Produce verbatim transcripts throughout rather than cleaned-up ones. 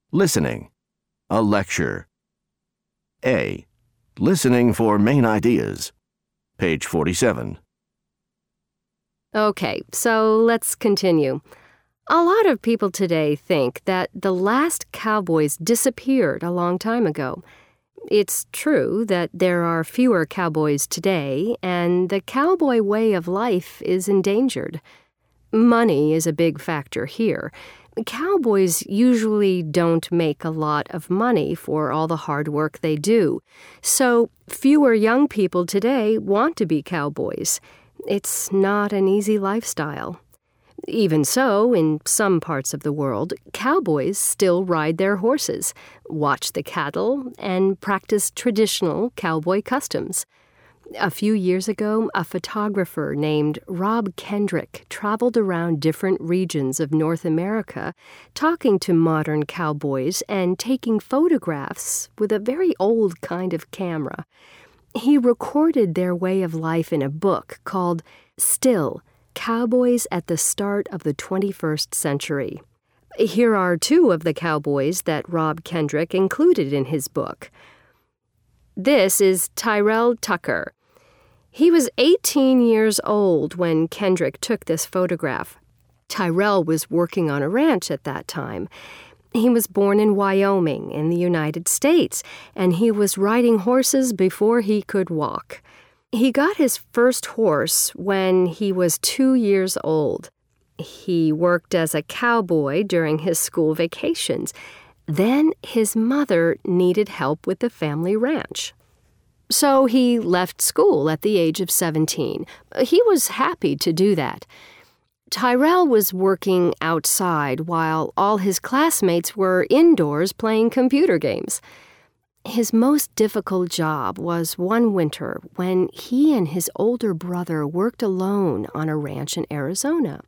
Listening. A lecture. A. Listening for main ideas. Page forty-seven. Okay, so let's continue. A lot of people today think that the last cowboys disappeared a long time ago. It's true that there are fewer cowboys today, and the cowboy way of life is endangered. Money is a big factor here. Cowboys usually don't make a lot of money for all the hard work they do, so fewer young people today want to be cowboys. It's not an easy lifestyle. Even so, in some parts of the world, cowboys still ride their horses, watch the cattle, and practice traditional cowboy customs. A few years ago, a photographer named Rob Kendrick traveled around different regions of North America, talking to modern cowboys and taking photographs with a very old kind of camera. He recorded their way of life in a book called Still: Cowboys at the Start of the twenty-first Century. Here are two of the cowboys that Rob Kendrick included in his book. This is Tyrell Tucker. He was eighteen years old when Kendrick took this photograph. Tyrell was working on a ranch at that time. He was born in Wyoming in the United States, and he was riding horses before he could walk. He got his first horse when he was two years old. He worked as a cowboy during his school vacations. Then his mother needed help with the family ranch. So he left school at the age of seventeen. He was happy to do that. Tyrell was working outside while all his classmates were indoors playing computer games. His most difficult job was one winter when he and his older brother worked alone on a ranch in Arizona.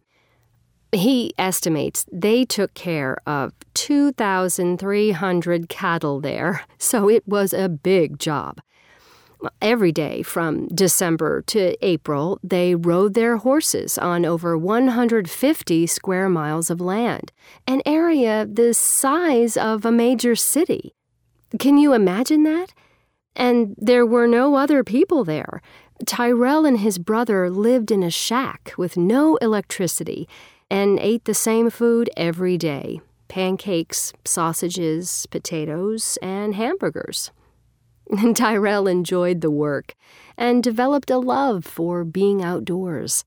He estimates they took care of two thousand three hundred cattle there, so it was a big job. Every day from December to April, they rode their horses on over one hundred fifty square miles of land, an area the size of a major city. Can you imagine that? And there were no other people there. Tyrell and his brother lived in a shack with no electricity and ate the same food every day: pancakes, sausages, potatoes, and hamburgers. Tyrell enjoyed the work and developed a love for being outdoors.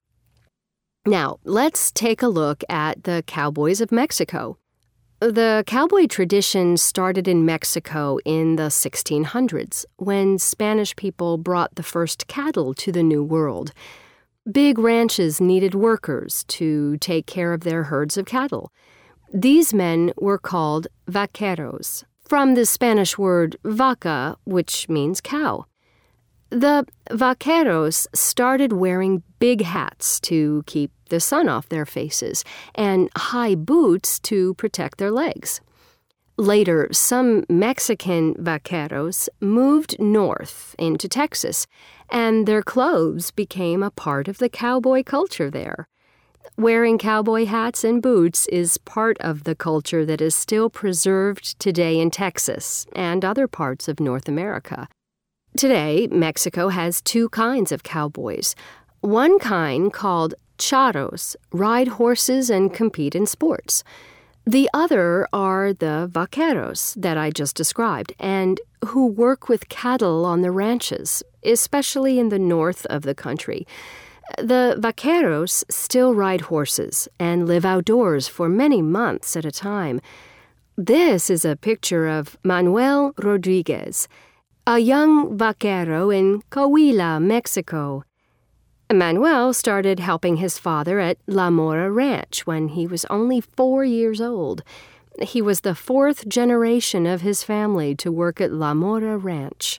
Now, let's take a look at the cowboys of Mexico. The cowboy tradition started in Mexico in the sixteen hundreds, when Spanish people brought the first cattle to the New World. Big ranches needed workers to take care of their herds of cattle. These men were called vaqueros, from the Spanish word vaca, which means cow. The vaqueros started wearing big hats to keep the sun off their faces and high boots to protect their legs. Later, some Mexican vaqueros moved north into Texas, and their clothes became a part of the cowboy culture there. Wearing cowboy hats and boots is part of the culture that is still preserved today in Texas and other parts of North America. Today, Mexico has two kinds of cowboys. One kind, called charros, ride horses and compete in sports. The other are the vaqueros that I just described, and who work with cattle on the ranches, especially in the north of the country. The vaqueros still ride horses and live outdoors for many months at a time. This is a picture of Manuel Rodriguez, a young vaquero in Coahuila, Mexico. Manuel started helping his father at La Mora Ranch when he was only four years old. He was the fourth generation of his family to work at La Mora Ranch.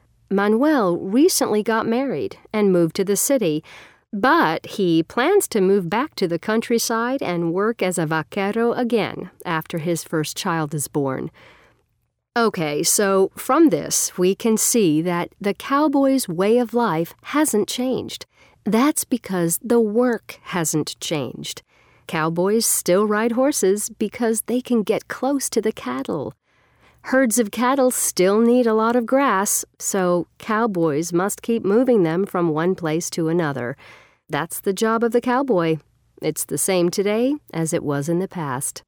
Manuel recently got married and moved to the city, but he plans to move back to the countryside and work as a vaquero again after his first child is born. Okay, so from this, we can see that the cowboy's way of life hasn't changed. That's because the work hasn't changed. Cowboys still ride horses because they can get close to the cattle. Herds of cattle still need a lot of grass, so cowboys must keep moving them from one place to another. That's the job of the cowboy. It's the same today as it was in the past.